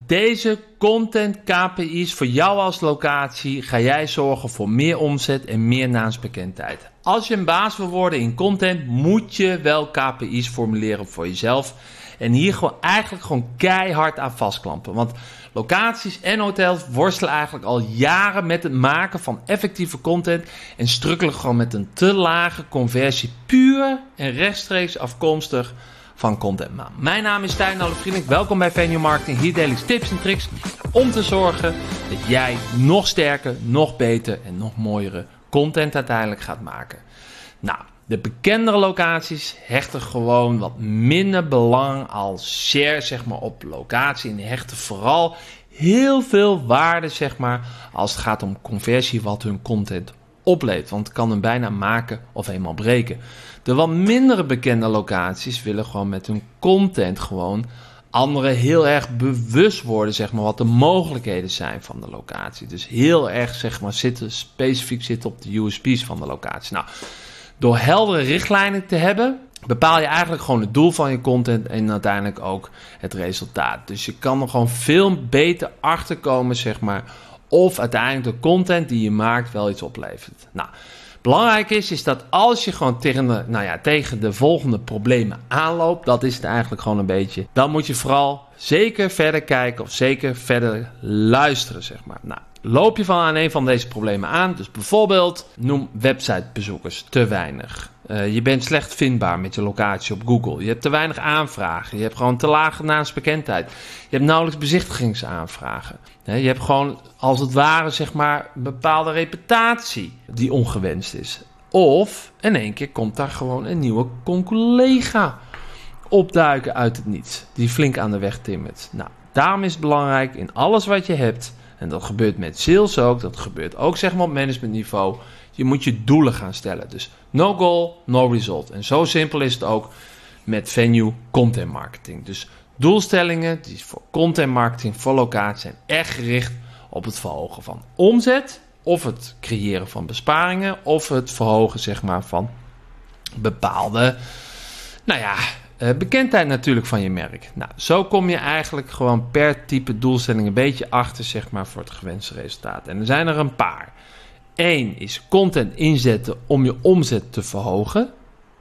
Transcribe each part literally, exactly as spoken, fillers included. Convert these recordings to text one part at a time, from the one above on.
deze content K P I's voor jou als locatie ga jij zorgen voor meer omzet en meer naamsbekendheid. Als je een baas wil worden in content, moet je wel K P I's formuleren voor jezelf. En hier gewoon eigenlijk gewoon keihard aan vastklampen. Want locaties en hotels worstelen eigenlijk al jaren met het maken van effectieve content en strukkelen gewoon met een te lage conversie, puur en rechtstreeks afkomstig van content. Nou, mijn naam is Stijn Alle-Vriendelijk. Welkom bij Venue Marketing. Hier deel ik tips en tricks om te zorgen dat jij nog sterker, nog beter en nog mooiere content uiteindelijk gaat maken. Nou, de bekendere locaties hechten gewoon wat minder belang als share, zeg maar, op locatie. En die hechten vooral heel veel waarde, zeg maar, als het gaat om conversie, wat hun content oplevert. Want het kan hem bijna maken of eenmaal breken. De wat mindere bekende locaties willen gewoon met hun content gewoon anderen heel erg bewust worden, zeg maar, wat de mogelijkheden zijn van de locatie. Dus heel erg, zeg maar, zitten, specifiek zitten op de U S P's van de locatie. Nou, door heldere richtlijnen te hebben, bepaal je eigenlijk gewoon het doel van je content en uiteindelijk ook het resultaat. Dus je kan er gewoon veel beter achter komen, zeg maar, of uiteindelijk de content die je maakt wel iets oplevert. Nou, belangrijk is, is dat als je gewoon tegen de, nou ja, tegen de volgende problemen aanloopt, dat is het eigenlijk gewoon een beetje, dan moet je vooral zeker verder kijken of zeker verder luisteren, zeg maar. Nou, loop je van aan een van deze problemen aan, dus bijvoorbeeld noem websitebezoekers te weinig. Uh, je bent slecht vindbaar met je locatie op Google. Je hebt te weinig aanvragen. Je hebt gewoon te lage naamsbekendheid. Je hebt nauwelijks bezichtigingsaanvragen. Je hebt gewoon, als het ware, zeg maar, een bepaalde reputatie die ongewenst is. Of in één keer komt daar gewoon een nieuwe collega opduiken uit het niets, die flink aan de weg timmert. Nou, daarom is het belangrijk in alles wat je hebt, en dat gebeurt met sales ook, dat gebeurt ook, zeg maar, op managementniveau, je moet je doelen gaan stellen. Dus no goal, no result. En zo simpel is het ook met Venue content marketing. Dus doelstellingen die voor content marketing, voor locatie zijn echt gericht op het verhogen van omzet, of het creëren van besparingen, of het verhogen, zeg maar, van bepaalde, nou ja, bekendheid natuurlijk van je merk. Nou, zo kom je eigenlijk gewoon per type doelstelling een beetje achter, zeg maar, voor het gewenste resultaat. En er zijn er een paar. Eén is content inzetten om je omzet te verhogen.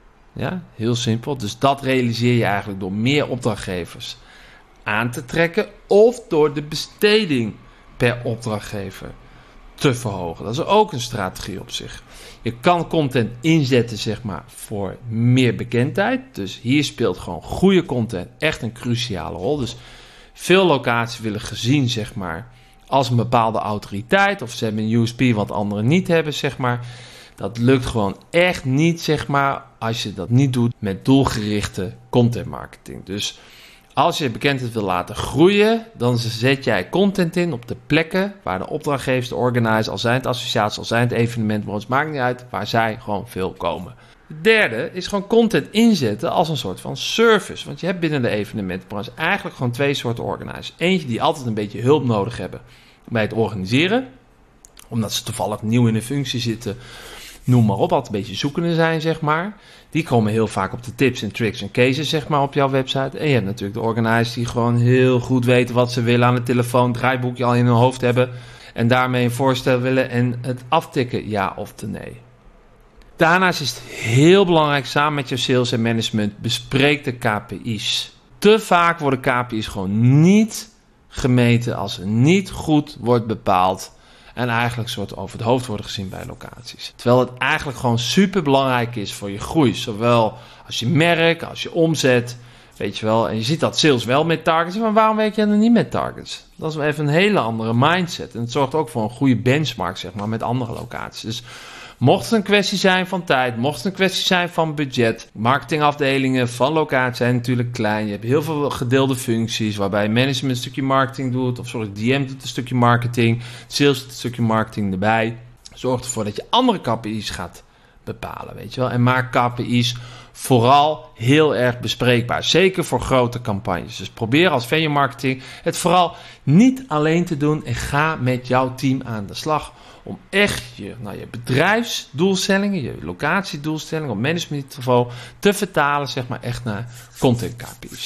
Ja, heel simpel. Dus dat realiseer je eigenlijk door meer opdrachtgevers aan te trekken of door de besteding per opdrachtgever te verhogen. Dat is ook een strategie op zich. Je kan content inzetten, zeg maar, voor meer bekendheid. Dus hier speelt gewoon goede content echt een cruciale rol. Dus veel locaties willen gezien, zeg maar, als een bepaalde autoriteit, of ze hebben een U S P wat anderen niet hebben, zeg maar. Dat lukt gewoon echt niet, zeg maar, als je dat niet doet met doelgerichte content marketing. Dus als je bekendheid wil laten groeien, dan zet jij content in op de plekken waar de opdrachtgevers, de organizers, al zijn het associaties, al zijn het evenementen, maar het maakt niet uit, waar zij gewoon veel komen. Het derde is gewoon content inzetten als een soort van service. Want je hebt binnen de evenementenbranche eigenlijk gewoon twee soorten organizers. Eentje die altijd een beetje hulp nodig hebben bij het organiseren, omdat ze toevallig nieuw in de functie zitten, noem maar op, altijd een beetje zoekende zijn, zeg maar. Die komen heel vaak op de tips en tricks en cases, zeg maar, op jouw website. En je hebt natuurlijk de organizers die gewoon heel goed weten wat ze willen aan de telefoon, draaiboekje al in hun hoofd hebben en daarmee een voorstel willen en het aftikken, ja of nee. Daarnaast is het heel belangrijk, samen met je sales en management, bespreek de K P I's. Te vaak worden K P I's gewoon niet gemeten als er niet goed wordt bepaald en eigenlijk soort over het hoofd worden gezien bij locaties. Terwijl het eigenlijk gewoon super belangrijk is voor je groei. Zowel als je merk, als je omzet, weet je wel. En je ziet dat sales wel met targets. Maar waarom werk je dan niet met targets? Dat is wel even een hele andere mindset. En het zorgt ook voor een goede benchmark, zeg maar, met andere locaties. Dus mocht het een kwestie zijn van tijd, mocht het een kwestie zijn van budget, marketingafdelingen van locatie zijn natuurlijk klein. Je hebt heel veel gedeelde functies waarbij management een stukje marketing doet, of sorry, D M doet een stukje marketing, sales doet een stukje marketing erbij. Zorg ervoor dat je andere K P I's gaat bepalen, weet je wel. En maak K P I's vooral heel erg bespreekbaar, zeker voor grote campagnes. Dus probeer als venue marketing het vooral niet alleen te doen en ga met jouw team aan de slag om echt je, nou, je bedrijfsdoelstellingen, je locatiedoelstellingen op managementniveau te vertalen, zeg maar, echt naar content K P I's.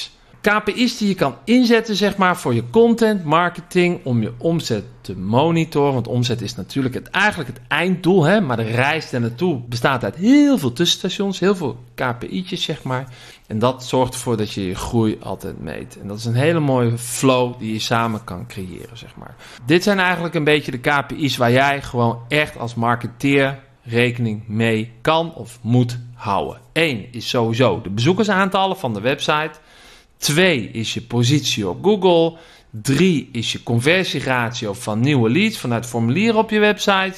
K P I's die je kan inzetten zeg maar, voor je content marketing om je omzet te monitoren. Want omzet is natuurlijk het, eigenlijk het einddoel. Hè? Maar de reis daar naartoe bestaat uit heel veel tussenstations. Heel veel K P I'tjes zeg maar. En dat zorgt ervoor dat je je groei altijd meet. En dat is een hele mooie flow die je samen kan creëren zeg maar. Dit zijn eigenlijk een beetje de K P I's waar jij gewoon echt als marketeer rekening mee kan of moet houden. Eén is sowieso de bezoekersaantallen van de website. Twee is je positie op Google. Drie is je conversieratio van nieuwe leads vanuit formulieren op je website.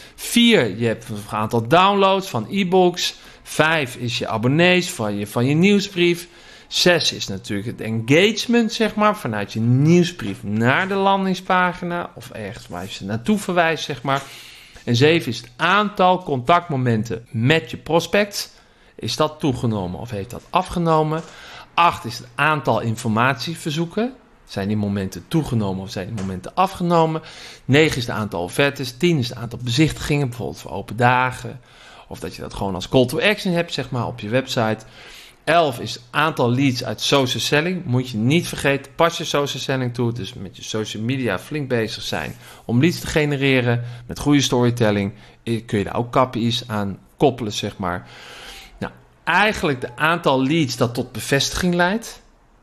Vier, je hebt een aantal downloads van e-books. Vijf is je abonnees van je, van je nieuwsbrief. Zes is natuurlijk het engagement, zeg maar, vanuit je nieuwsbrief naar de landingspagina of ergens waar je ze naartoe verwijst, zeg maar. En zeven is het aantal contactmomenten met je prospects. Is dat toegenomen of heeft dat afgenomen? Acht is het aantal informatieverzoeken. Zijn die momenten toegenomen of zijn die momenten afgenomen? Negen is het aantal offertes. Tien is het aantal bezichtigingen, bijvoorbeeld voor open dagen. Of dat je dat gewoon als call to action hebt, zeg maar, op je website. elf is het aantal leads uit social selling. Moet je niet vergeten, pas je social selling toe. Dus met je social media flink bezig zijn om leads te genereren. Met goede storytelling kun je daar ook K P I's aan koppelen, zeg maar. Nou, eigenlijk de aantal leads dat tot bevestiging leidt.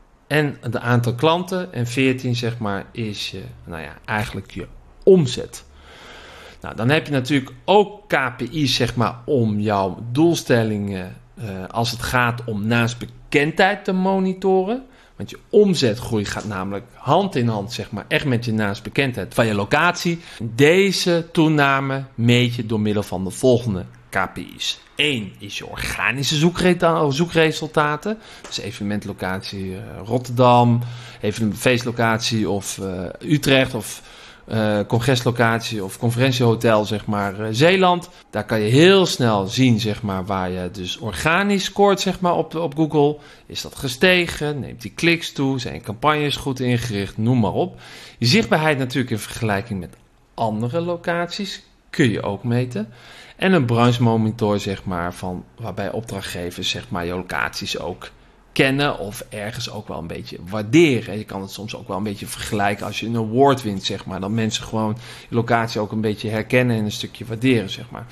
En het aantal klanten. En veertien, zeg maar, is je, nou ja, eigenlijk je omzet. Nou, dan heb je natuurlijk ook K P I's, zeg maar, om jouw doelstellingen, uh, als het gaat om naamsbekendheid te monitoren. Want je omzetgroei gaat namelijk hand in hand, zeg maar, echt met je naamsbekendheid van je locatie. Deze toename meet je door middel van de volgende K P I's. Eén is je organische zoekre- zoekresultaten. Dus evenementlocatie uh, Rotterdam, evenementfeestlocatie of uh, Utrecht of Uh, congreslocatie of conferentiehotel, zeg maar, uh, Zeeland. Daar kan je heel snel zien, zeg maar, waar je dus organisch scoort, zeg maar, op, op Google. Is dat gestegen? Neemt die kliks toe? Zijn campagnes goed ingericht? Noem maar op. Je zichtbaarheid natuurlijk in vergelijking met andere locaties kun je ook meten. En een branche monitor, zeg maar, van, waarbij opdrachtgevers, zeg maar, je locaties ook kennen of ergens ook wel een beetje waarderen. Je kan het soms ook wel een beetje vergelijken als je een award wint, zeg maar. Dan mensen gewoon je locatie ook een beetje herkennen en een stukje waarderen, zeg maar.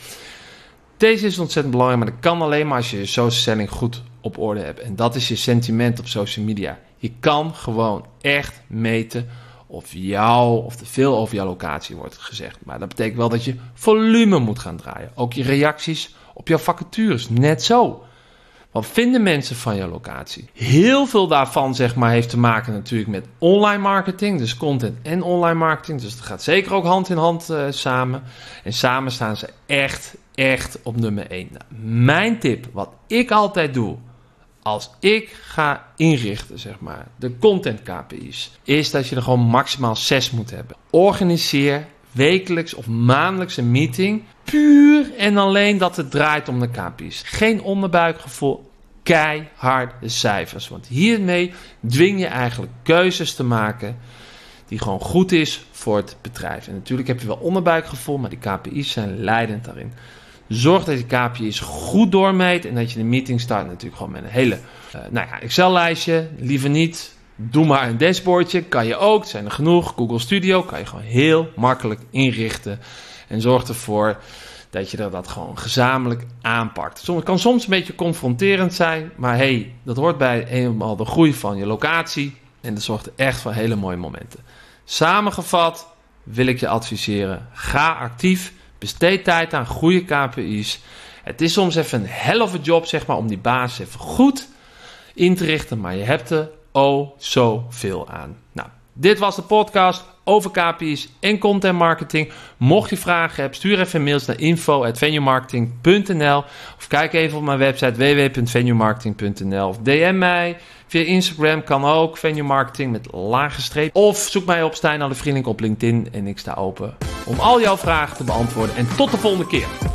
Deze is ontzettend belangrijk, maar dat kan alleen maar als je je social selling goed op orde hebt. En dat is je sentiment op social media. Je kan gewoon echt meten of jou, of er veel over jouw locatie wordt gezegd. Maar dat betekent wel dat je volume moet gaan draaien. Ook je reacties op jouw vacatures, net zo. Wat vinden mensen van je locatie? Heel veel daarvan, zeg maar, heeft te maken natuurlijk met online marketing. Dus content en online marketing. Dus dat gaat zeker ook hand in hand uh, samen. En samen staan ze echt, echt op nummer één. Nou, mijn tip, wat ik altijd doe als ik ga inrichten, zeg maar, de content K P I's, is dat je er gewoon maximaal zes moet hebben. Organiseer wekelijks of maandelijks een meeting. Puur en alleen dat het draait om de K P I's. Geen onderbuikgevoel, keiharde cijfers. Want hiermee dwing je eigenlijk keuzes te maken die gewoon goed is voor het bedrijf. En natuurlijk heb je wel onderbuikgevoel, maar die K P I's zijn leidend daarin. Zorg dat je K P I's goed doormeet en dat je de meeting start natuurlijk gewoon met een hele uh, nou ja, Excel-lijstje. Liever niet. Doe maar een dashboardje, kan je ook, zijn er genoeg. Google Studio kan je gewoon heel makkelijk inrichten. En zorg ervoor dat je er dat gewoon gezamenlijk aanpakt. Het kan soms een beetje confronterend zijn, maar hey, dat hoort bij eenmaal de groei van je locatie. En dat zorgt echt voor hele mooie momenten. Samengevat wil ik je adviseren, ga actief, besteed tijd aan goede K P I's. Het is soms even een hell of a job, zeg maar, om die basis even goed in te richten, maar je hebt er oh zoveel aan. Nou, dit was de podcast over K P I's en content marketing. Mocht je vragen hebben, stuur even mails naar info at venuemarketing punt n l of kijk even op mijn website w w w punt venuemarketing punt n l of D M mij via Instagram, kan ook, venuemarketing met lage streep. Of zoek mij op Stijn Alle Vriendelijk op LinkedIn en ik sta open om al jouw vragen te beantwoorden. En tot de volgende keer.